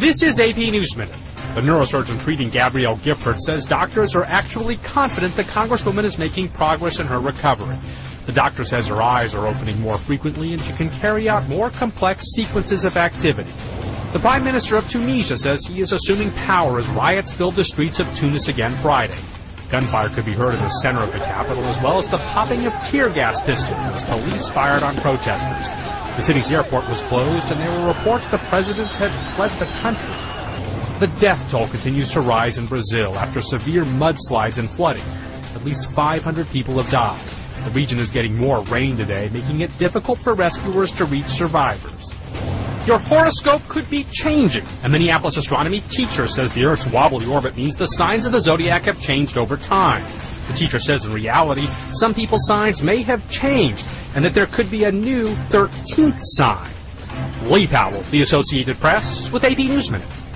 This is AP News Minute. The neurosurgeon treating Gabrielle Gifford says doctors are actually confident the Congresswoman is making progress in her recovery. The doctor says her eyes are opening more frequently and she can carry out more complex sequences of activity. The Prime Minister of Tunisia says he is assuming power as riots filled the streets of Tunis again Friday. Gunfire could be heard in the center of the capital, as well as the popping of tear gas pistols as police fired on protesters. The city's airport was closed, and there were reports the president had fled the country. The death toll continues to rise in Brazil after severe mudslides and flooding. At least 500 people have died. The region is getting more rain today, making it difficult for rescuers to reach survivors. Your horoscope could be changing. A Minneapolis astronomy teacher says the Earth's wobbly orbit means the signs of the zodiac have changed over time. The teacher says in reality, some people's signs may have changed, and that there could be a new 13th sign. Lee Powell, The Associated Press, with AP News Minute.